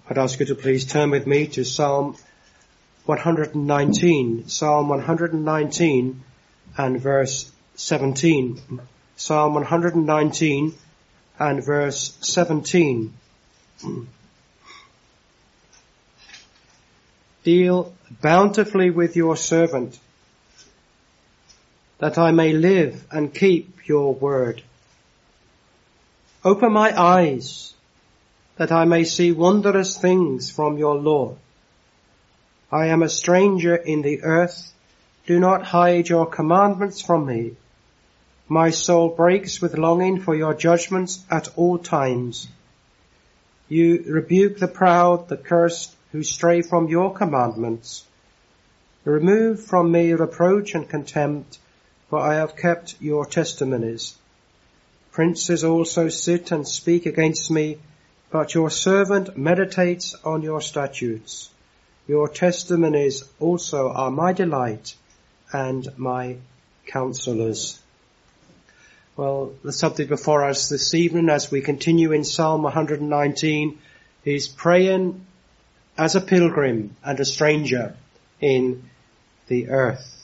I'd ask you to please turn with me to Psalm 119. Psalm 119 and verse 17. Psalm 119 and verse 17. Deal bountifully with your servant, that I may live and keep your word. Open my eyes, that I may see wondrous things from your law. I am a stranger in the earth. Do not hide your commandments from me. My soul breaks with longing for your judgments at all times. You rebuke the proud, the cursed, who stray from your commandments. Remove from me reproach and contempt, for I have kept your testimonies. Princes also sit and speak against me, but your servant meditates on your statutes. Your testimonies also are my delight and my counselors. Well, the subject before us this evening, as we continue in Psalm 119, is praying as a pilgrim and a stranger in the earth.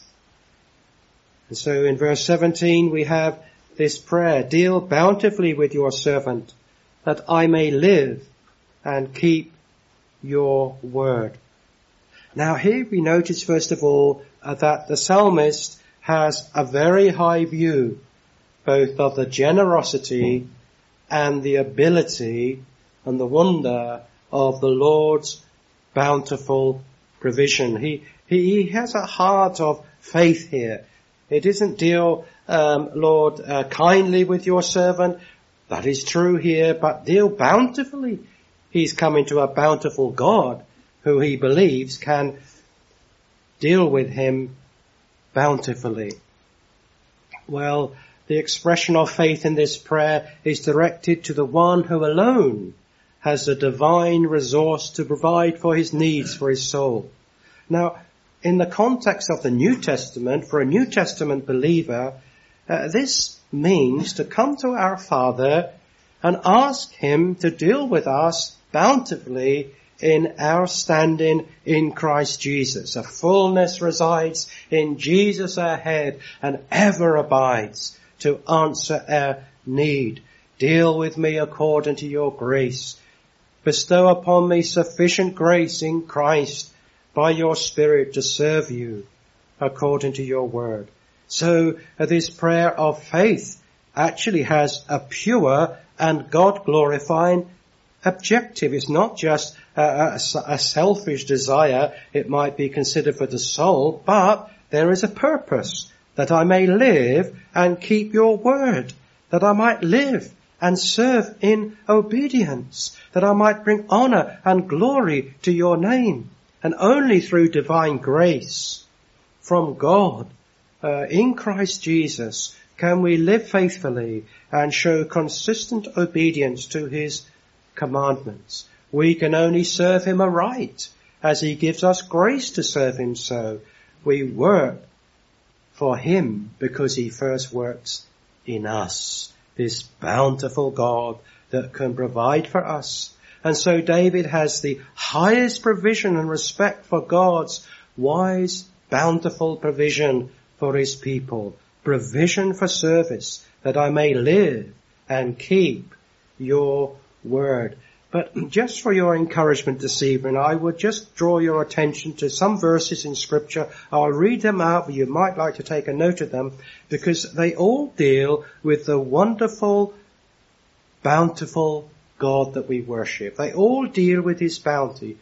And so in verse 17 we have this prayer: deal bountifully with your servant, that I may live and keep your word. Now here we notice first of all that the psalmist has a very high view both of the generosity and the ability and the wonder of the Lord's bountiful provision. He has a heart of faith here. It isn't deal, Lord, kindly with your servant. That is true here, but deal bountifully. He's coming to a bountiful God who he believes can deal with him bountifully. Well, the expression of faith in this prayer is directed to the one who alone has the divine resource to provide for his needs for his soul. Now, in the context of the New Testament, for a New Testament believer, this means to come to our Father and ask him to deal with us bountifully in our standing in Christ Jesus. A fullness resides in Jesus our head and ever abides to answer our need. Deal with me according to your grace. Bestow upon me sufficient grace in Christ by your Spirit to serve you according to your word. So this prayer of faith actually has a pure and God-glorifying objective. It's not just a selfish desire. It might be considered for the soul, but there is a purpose, that I may live and keep your word, that I might live and serve in obedience, that I might bring honor and glory to your name. And only through divine grace from God in Christ Jesus can we live faithfully and show consistent obedience to his commandments. We can only serve him aright as he gives us grace to serve him so. We work for him because he first works in us, this bountiful God that can provide for us. And so David has the highest provision and respect for God's wise, bountiful provision for his people. Provision for service, that I may live and keep your word. But just for your encouragement this evening, I would just draw your attention to some verses in Scripture. I'll read them out, but you might like to take a note of them, because they all deal with the wonderful, bountiful God that we worship. They all deal with his bounty,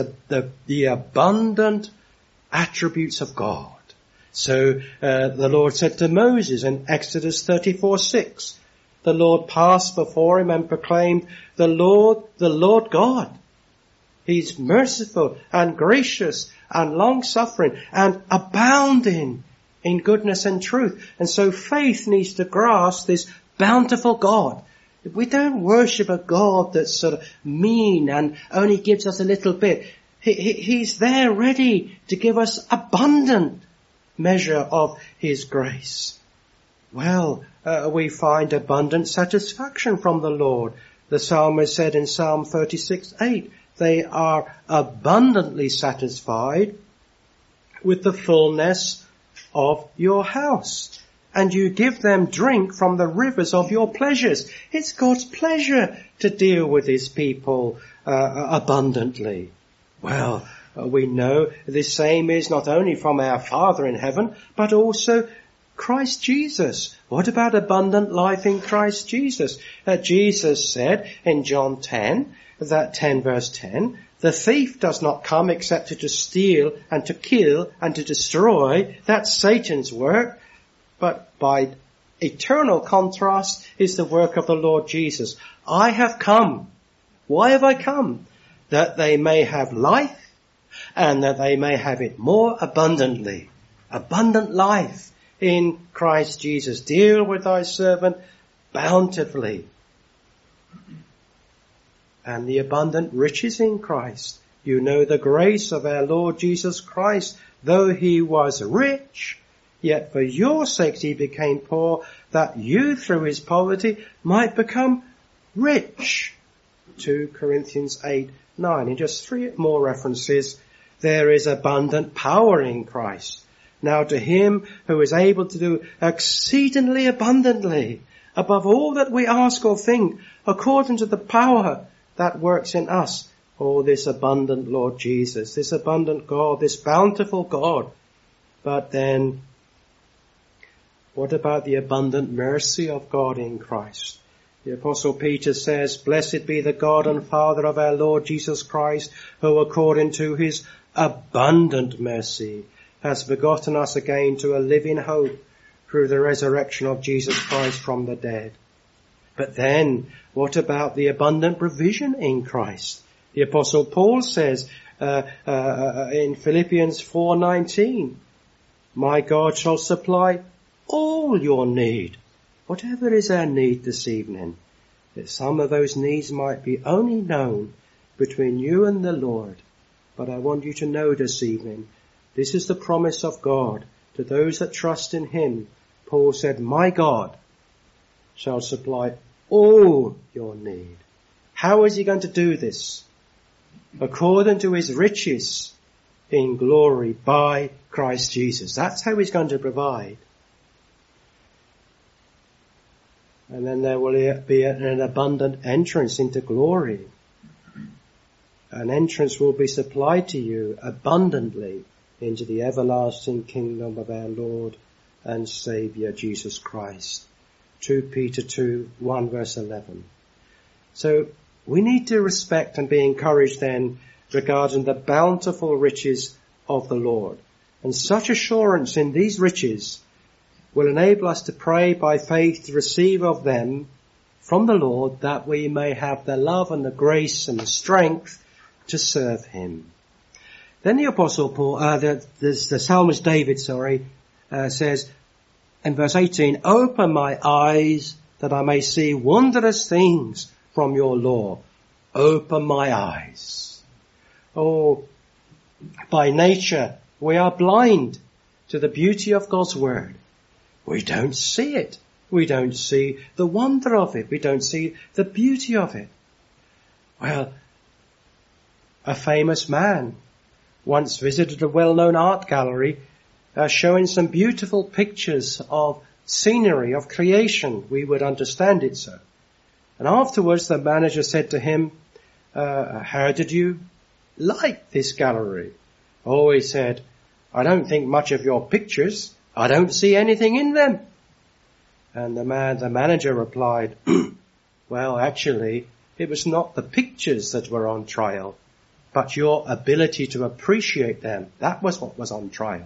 the abundant attributes of God. So the Lord said to Moses in Exodus 34:6, the Lord passed before him and proclaimed, the Lord God. He's merciful and gracious and long-suffering and abounding in goodness and truth. And so faith needs to grasp this bountiful God. We don't worship a God that's sort of mean and only gives us a little bit. He's there ready to give us abundant measure of his grace. Well, we find abundant satisfaction from the Lord. The psalmist said in Psalm 36:8, they are abundantly satisfied with the fullness of your house. And you give them drink from the rivers of your pleasures. It's God's pleasure to deal with his people abundantly. Well, we know the same is not only from our Father in heaven, but also Christ Jesus. What about abundant life in Christ Jesus? Jesus said in John 10, that 10 verse 10, the thief does not come except to steal and to kill and to destroy. That's Satan's work. But by eternal contrast is the work of the Lord Jesus. I have come. Why have I come? That they may have life and that they may have it more abundantly. Abundant life in Christ Jesus. Deal with thy servant bountifully. And the abundant riches in Christ. You know the grace of our Lord Jesus Christ, though he was rich, yet for your sakes he became poor, that you through his poverty might become rich. 2 Corinthians 8:9. In just 3 more references, there is abundant power in Christ. Now to him who is able to do exceedingly abundantly, above all that we ask or think, according to the power that works in us. Oh, this abundant Lord Jesus, this abundant God, this bountiful God. But then, what about the abundant mercy of God in Christ? The Apostle Peter says, blessed be the God and Father of our Lord Jesus Christ, who according to his abundant mercy has begotten us again to a living hope through the resurrection of Jesus Christ from the dead. But then, what about the abundant provision in Christ? The Apostle Paul says in Philippians 4:19, my God shall supply all your need. Whatever is our need this evening, that some of those needs might be only known between you and the Lord. But I want you to know this evening, this is the promise of God to those that trust in him. Paul said, my God shall supply all your need. How is he going to do this? According to his riches in glory by Christ Jesus. That's how he's going to provide. And then there will be an abundant entrance into glory. An entrance will be supplied to you abundantly into the everlasting kingdom of our Lord and Saviour Jesus Christ. 2 Peter 2:1 verse 11. So we need to respect and be encouraged then regarding the bountiful riches of the Lord. And such assurance in these riches will enable us to pray by faith to receive of them from the Lord, that we may have the love and the grace and the strength to serve him. Then the Apostle Paul, the psalmist David, says in verse 18, open my eyes that I may see wondrous things from your law. Open my eyes. Oh, by nature we are blind to the beauty of God's word. We don't see it. We don't see the wonder of it. We don't see the beauty of it. Well, a famous man once visited a well-known art gallery showing some beautiful pictures of scenery, of creation. We would understand it so. And afterwards the manager said to him, how did you like this gallery? Oh, he said, I don't think much of your pictures. I don't see anything in them. And the manager replied, well, actually, it was not the pictures that were on trial, but your ability to appreciate them. That was what was on trial.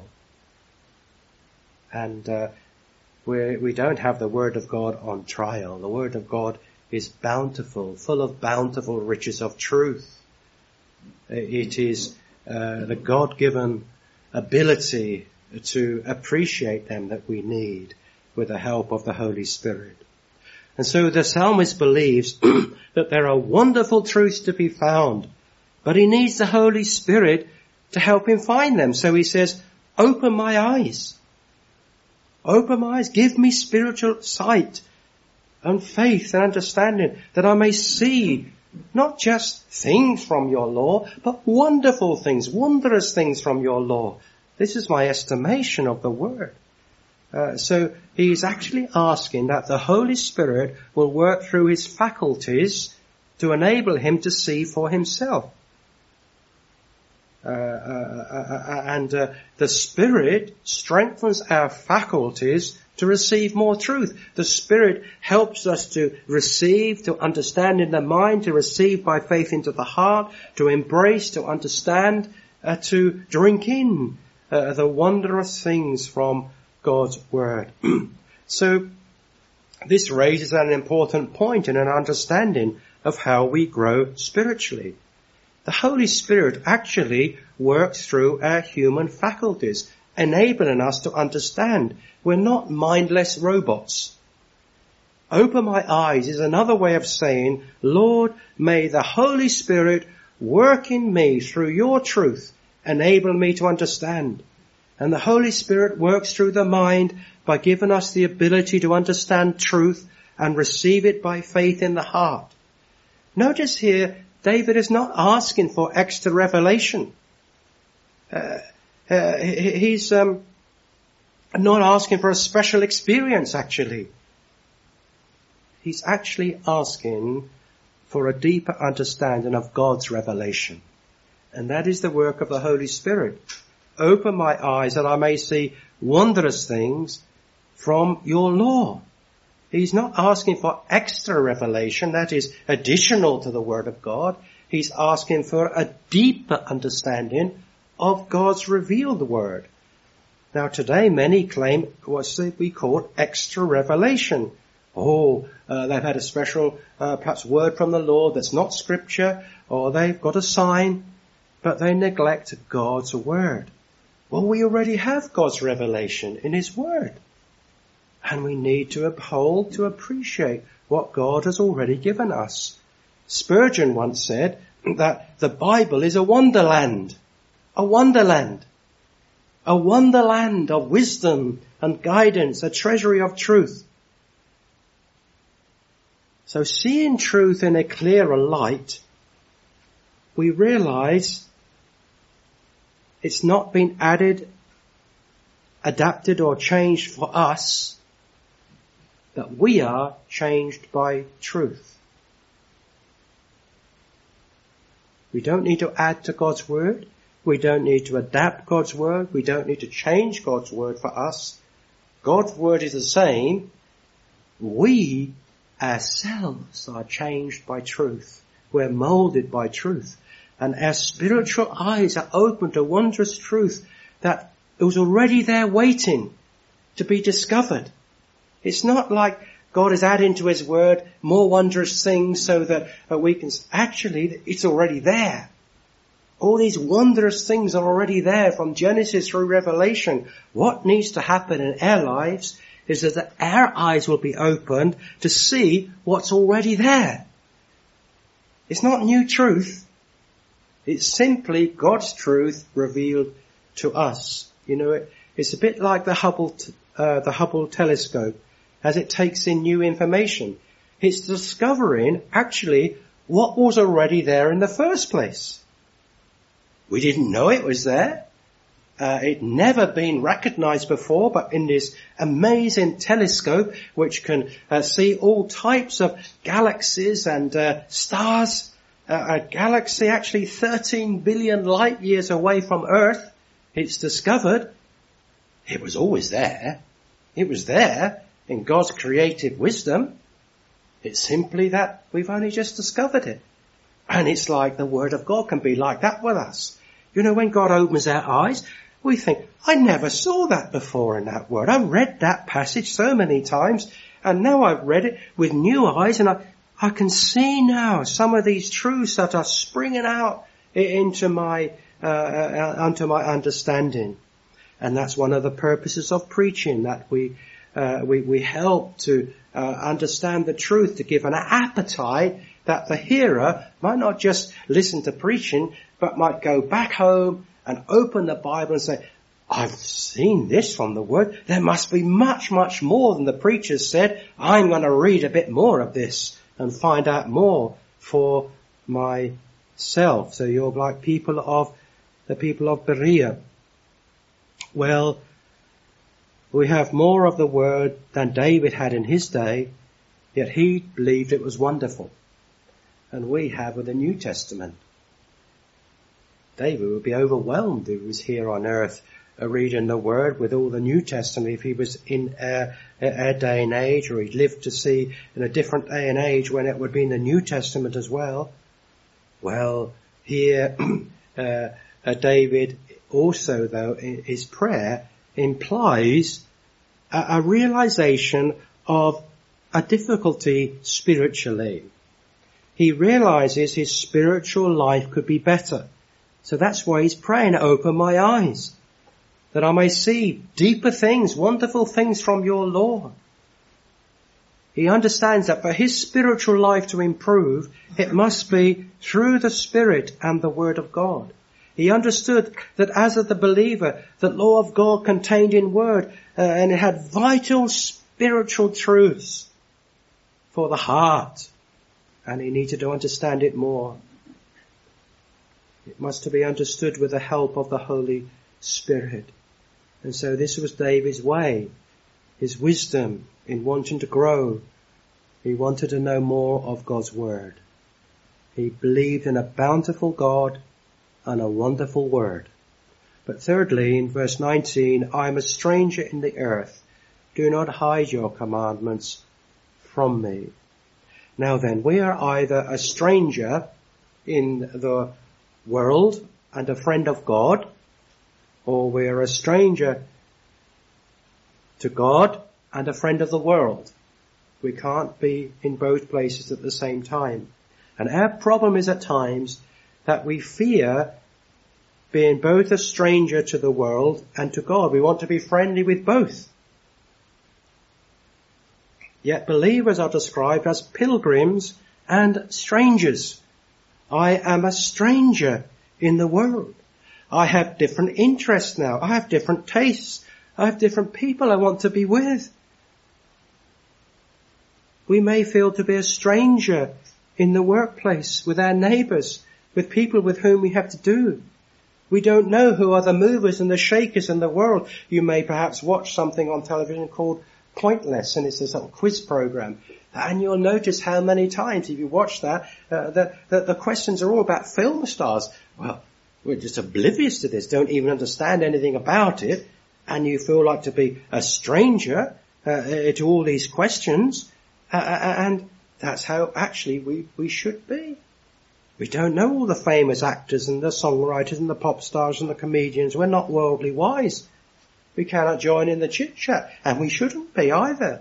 And we don't have the Word of God on trial. The Word of God is bountiful, full of bountiful riches of truth. It is the God-given ability to appreciate them that we need with the help of the Holy Spirit. And so the psalmist believes that there are wonderful truths to be found, but he needs the Holy Spirit to help him find them. So he says, open my eyes. Open my eyes. Give me spiritual sight and faith and understanding that I may see Not just things from your law, but wonderful things, wondrous things from your law. This is my estimation of the word. So he's actually asking that the Holy Spirit will work through his faculties to enable him to see for himself. The Spirit strengthens our faculties to receive more truth. The Spirit helps us to receive, to understand in the mind, to receive by faith into the heart, to embrace, to understand, to drink in the wondrous things from God's Word. So this raises an important point in an understanding of how we grow spiritually. The Holy Spirit actually works through our human faculties, enabling us to understand. We're not mindless robots. Open my eyes is another way of saying, Lord, may the Holy Spirit work in me through your truth, enable me to understand. And the Holy Spirit works through the mind by giving us the ability to understand truth and receive it by faith in the heart. Notice here, David is not asking for extra revelation. He's not asking for a special experience, actually. He's actually asking for a deeper understanding of God's revelation. And that is the work of the Holy Spirit. Open my eyes that I may see wondrous things from your law. He's not asking for extra revelation, that is additional to the Word of God. He's asking for a deeper understanding of God's revealed Word. Now today many claim what we call extra revelation. They've had a special perhaps word from the Lord that's not Scripture, or they've got a sign, but they neglect God's Word. Well, we already have God's revelation in His Word. And we need to uphold, to appreciate what God has already given us. Spurgeon once said that the Bible is a wonderland. A wonderland. A wonderland of wisdom and guidance, a treasury of truth. So seeing truth in a clearer light, we realize it's not been added, adapted or changed for us, that we are changed by truth. We don't need to add to God's Word. We don't need to adapt God's Word. We don't need to change God's Word for us. God's Word is the same. We ourselves are changed by truth. We're molded by truth. And our spiritual eyes are open to wondrous truth that was already there waiting to be discovered. It's not like God is adding to His Word more wondrous things so that we can... Actually, it's already there. All these wondrous things are already there from Genesis through Revelation. What needs to happen in our lives is that our eyes will be opened to see what's already there. It's not new truth. It's simply God's truth revealed to us. You know, it's a bit like the Hubble telescope. As it takes in new information, it's discovering actually what was already there in the first place. We didn't know it was there. It never been recognized before, but in this amazing telescope, which can see all types of galaxies and stars, a galaxy actually 13 billion light years away from Earth, it's discovered it was always there. It was there. In God's creative wisdom, it's simply that we've only just discovered it. And it's like the Word of God can be like that with us. You know, when God opens our eyes, we think, I never saw that before in that Word. I've read that passage so many times, and now I've read it with new eyes, and I can see now some of these truths that are springing out into my understanding. And that's one of the purposes of preaching, that we help to understand the truth, to give an appetite that the hearer might not just listen to preaching, but might go back home and open the Bible and say, I've seen this from the Word. There must be much, much more than the preacher said. I'm going to read a bit more of this and find out more for myself. So you're like the people of Berea. Well, we have more of the word than David had in his day, yet he believed it was wonderful. And we have with the New Testament. David would be overwhelmed if he was here on earth reading the word with all the New Testament, if he was in a day and age, or he'd lived to see in a different day and age when it would be in the New Testament as well. Well, here David also, though, in his prayer implies a realization of a difficulty spiritually. He realizes his spiritual life could be better. So that's why he's praying, open my eyes, that I may see deeper things, wonderful things from your law. He understands that for his spiritual life to improve, it must be through the Spirit and the Word of God. He understood that as the believer, the law of God contained in Word, and it had vital spiritual truths for the heart, and he needed to understand it more. It must be understood with the help of the Holy Spirit. And so this was David's way, his wisdom in wanting to grow. He wanted to know more of God's Word. He believed in a bountiful God and a wonderful Word. But thirdly, in verse 19, I am a stranger in the earth. Do not hide your commandments from me. Now then, we are either a stranger in the world and a friend of God, or we are a stranger to God and a friend of the world. We can't be in both places at the same time. And our problem is at times that we fear being both a stranger to the world and to God. We want to be friendly with both. Yet believers are described as pilgrims and strangers. I am a stranger in the world. I have different interests now. I have different tastes. I have different people I want to be with. We may feel to be a stranger in the workplace, with our neighbours, with people with whom we have to do. We don't know who are the movers and the shakers in the world. You may perhaps watch something on television called Pointless, and it's a sort of quiz program. And you'll notice how many times, if you watch that, the questions are all about film stars. Well, we're just oblivious to this, don't even understand anything about it, and you feel like to be a stranger to all these questions, and that's how actually we should be. We don't know all the famous actors and the songwriters and the pop stars and the comedians. We're not worldly wise. We cannot join in the chit-chat, and we shouldn't be either.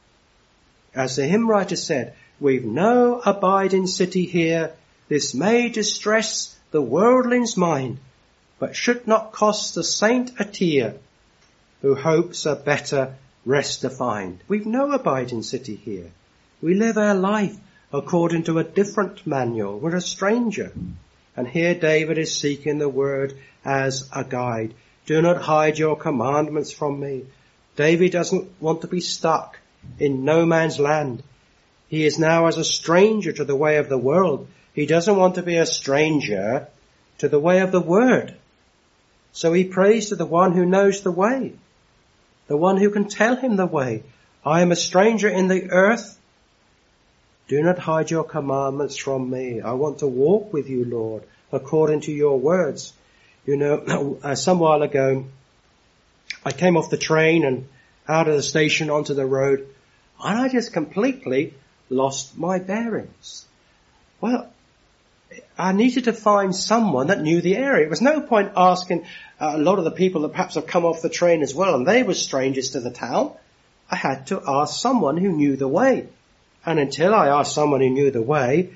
As the hymn writer said, we've no abiding city here. This may distress the worldling's mind, but should not cost the saint a tear, who hopes a better rest to find. We've no abiding city here. We live our life according to a different manual. We're a stranger. And here David is seeking the word as a guide. Do not hide your commandments from me. David doesn't want to be stuck in no man's land. He is now as a stranger to the way of the world. He doesn't want to be a stranger to the way of the word. So he prays to the one who knows the way, the one who can tell him the way. I am a stranger in the earth. Do not hide your commandments from me. I want to walk with you, Lord, according to your words. You know, some while ago, I came off the train and out of the station onto the road, and I just completely lost my bearings. Well, I needed to find someone that knew the area. It was no point asking a lot of the people that perhaps have come off the train as well, and they were strangers to the town. I had to ask someone who knew the way. And until I asked someone who knew the way,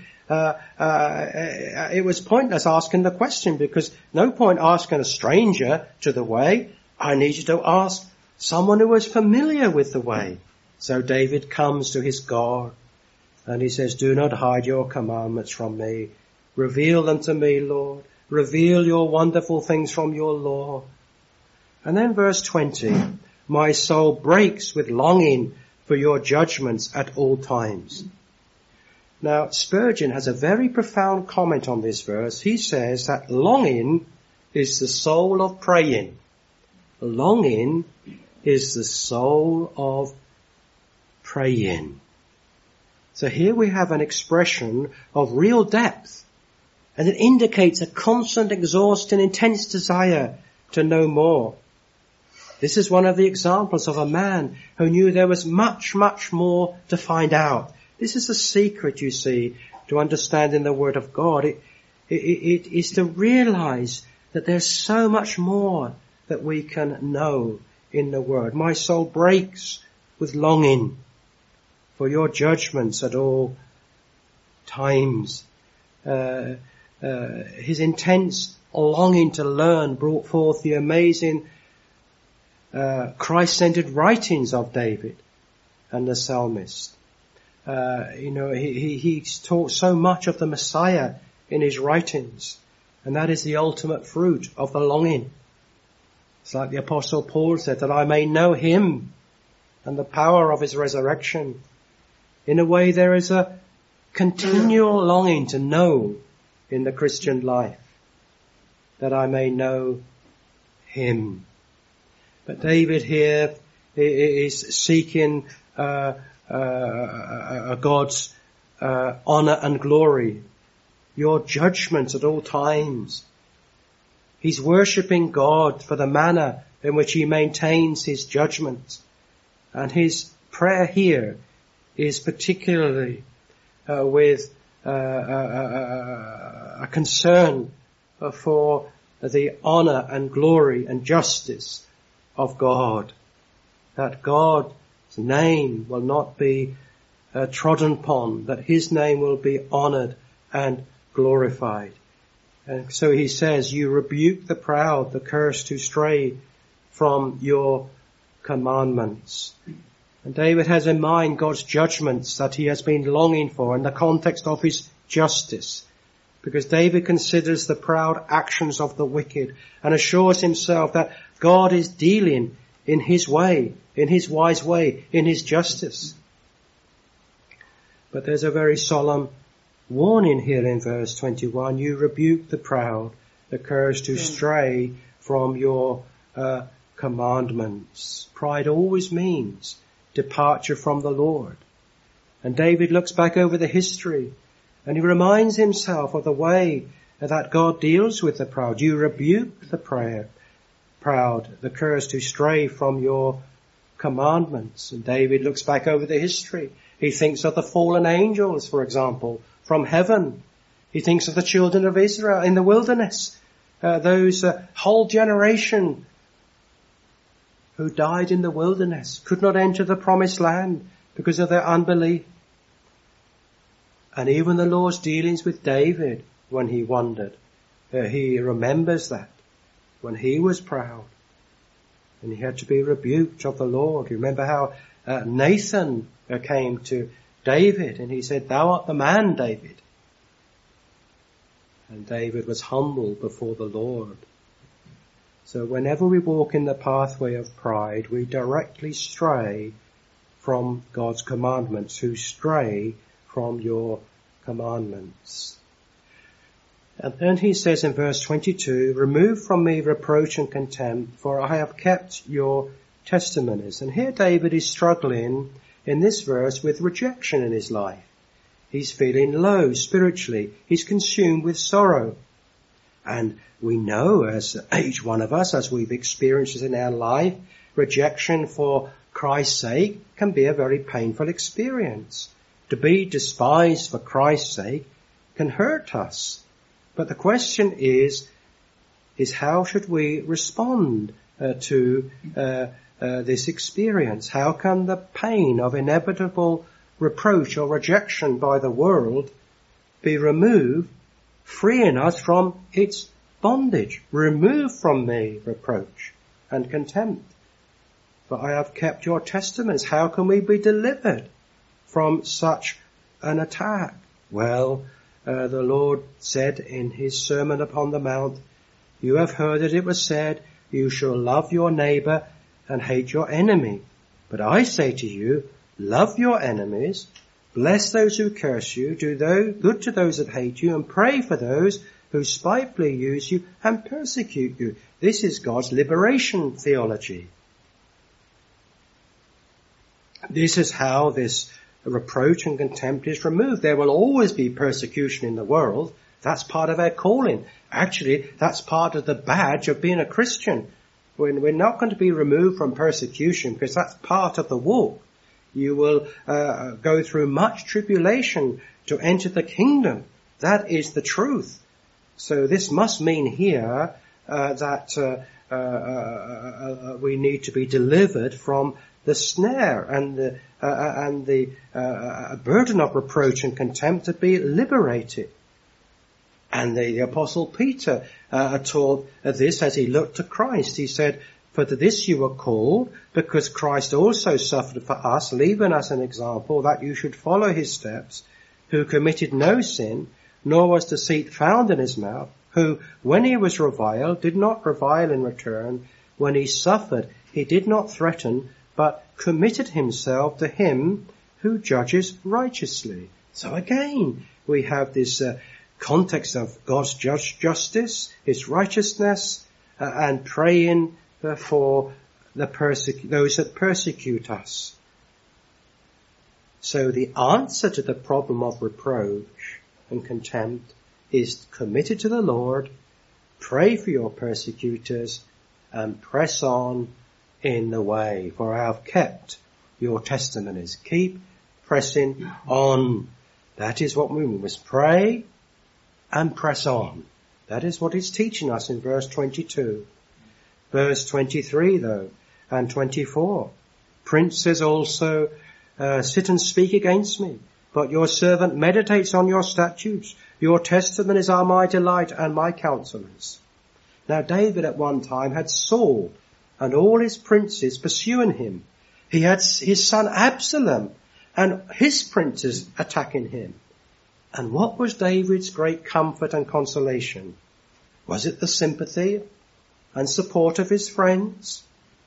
it was pointless asking the question, because no point asking a stranger to the way. I needed to ask someone who was familiar with the way. So David comes to his God and he says, do not hide your commandments from me. Reveal them to me, Lord. Reveal your wonderful things from your law. And then verse 20, my soul breaks with longing for your judgments at all times. Now, Spurgeon has a very profound comment on this verse. He says that longing is the soul of praying. Longing is the soul of praying. So here we have an expression of real depth, and it indicates a constant, exhausting, intense desire to know more. This is one of the examples of a man who knew there was much, much more to find out. This is the secret, you see, to understanding the Word of God. It is to realize that there's so much more that we can know in the Word. My soul breaks with longing for your judgments at all times. His intense longing to learn brought forth the amazing Christ-centered writings of David and the psalmist. He taught so much of the Messiah in his writings, and that is the ultimate fruit of the longing. It's like the Apostle Paul said, that I may know him and the power of his resurrection. In a way, there is a continual longing to know in the Christian life, that I may know him. But David here is seeking God's honor and glory, your judgments at all times. He's worshipping God for the manner in which he maintains his judgments. And his prayer here is particularly with a concern for the honor and glory and justice of God. That God's name will not be trodden upon, that his name will be honored and glorified. And so he says, you rebuke the proud, the cursed who stray from your commandments. And David has in mind God's judgments that he has been longing for in the context of his justice. Because David considers the proud actions of the wicked and assures himself that God is dealing in his way, in his wise way, in his justice. But there's a very solemn warning here in verse 21. You rebuke the proud, the cursed who stray from your commandments. Pride always means departure from the Lord. And David looks back over the history and he reminds himself of the way that God deals with the proud. You rebuke the proud, the cursed who stray from your commandments. And David looks back over the history. He thinks of the fallen angels, for example, from heaven. He thinks of the children of Israel in the wilderness, those whole generation who died in the wilderness, could not enter the promised land because of their unbelief. And even the Lord's dealings with David when he wandered, he remembers that when he was proud and he had to be rebuked of the Lord. You remember how Nathan came to David and he said, thou art the man, David. And David was humble before the Lord. So whenever we walk in the pathway of pride, we directly stray from God's commandments, who stray from your commandments. And then he says in verse 22, remove from me reproach and contempt, for I have kept your testimonies. And here David is struggling in this verse with rejection in his life. He's feeling low spiritually. He's consumed with sorrow. And we know, as each one of us, as we've experienced it in our life, rejection for Christ's sake can be a very painful experience. To be despised for Christ's sake can hurt us. But the question is how should we respond to this experience? How can the pain of inevitable reproach or rejection by the world be removed, freeing us from its bondage? Remove from me reproach and contempt, for I have kept your testaments. How can we be delivered from such an attack? Well, the Lord said in his Sermon upon the Mount, you have heard that it was said, you shall love your neighbor and hate your enemy. But I say to you, love your enemies Bless those who curse you, do good to those that hate you, and pray for those who spitefully use you and persecute you. This is God's liberation theology. This is how this reproach and contempt is removed. There will always be persecution in the world. That's part of our calling. Actually, that's part of the badge of being a Christian. We're not going to be removed from persecution because that's part of the walk. You will go through much tribulation to enter the kingdom. That is the truth. So this must mean here that we need to be delivered from the snare and the burden of reproach and contempt, to be liberated. And the Apostle Peter taught this as he looked to Christ. He said, "For to this you were called, because Christ also suffered for us, leaving us an example that you should follow his steps, who committed no sin, nor was deceit found in his mouth, who, when he was reviled, did not revile in return. When he suffered, he did not threaten, but committed himself to him who judges righteously." So again, we have this context of God's justice, his righteousness, and praying for those that persecute us. So the answer to the problem of reproach and contempt is committed to the Lord, pray for your persecutors, and press on in the way, for I have kept your testimonies. Keep pressing on. That is what we must pray and press on. That is what it's teaching us in verse 22. Verse 23 though, and 24. Princes also sit and speak against me, but your servant meditates on your statutes. Your testimonies are my delight and my counselors. Now David at one time had Saul and all his princes pursuing him. He had his son Absalom and his princes attacking him. And what was David's great comfort and consolation? Was it the sympathy and support of his friends?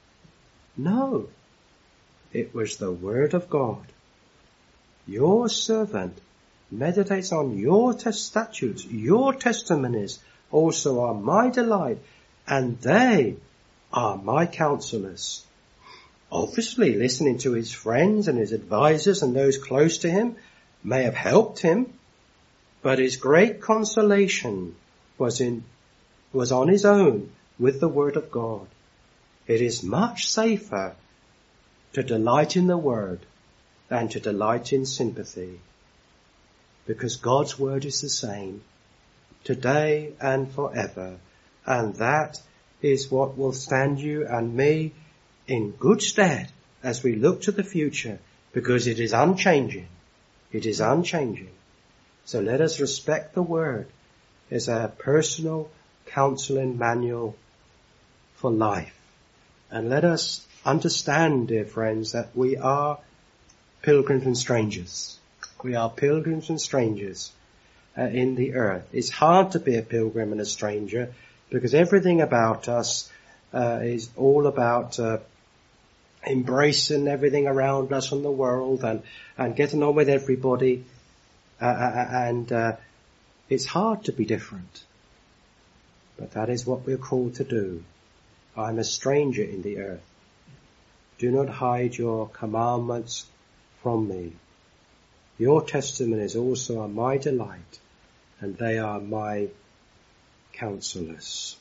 No. It was the word of God. Your servant meditates on your statutes, your testimonies also are my delight, and they are my counselors. Obviously, listening to his friends and his advisors and those close to him may have helped him, but his great consolation was on his own with the word of God. It is much safer to delight in the word than to delight in sympathy, because God's word is the same today and forever, and that is what will stand you and me in good stead as we look to the future, because it is unchanging. It is unchanging. So let us respect the word as our personal counseling manual for life. And let us understand, dear friends, that we are pilgrims and strangers. We are pilgrims and strangers in the earth. It's hard to be a pilgrim and a stranger because everything about us is all about embracing everything around us in the world and getting on with everybody. And it's hard to be different. But that is what we're called to do. I'm a stranger in the earth. Do not hide your commandments from me. Your testimonies also are my delight, and they are my counselors.